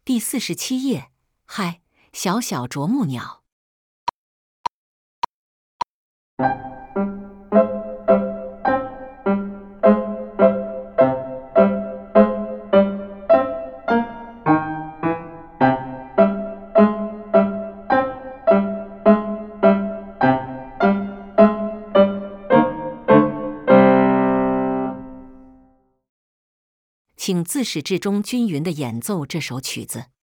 第47页。嗨，小小啄木鸟。请自始至终均匀地演奏这首曲子。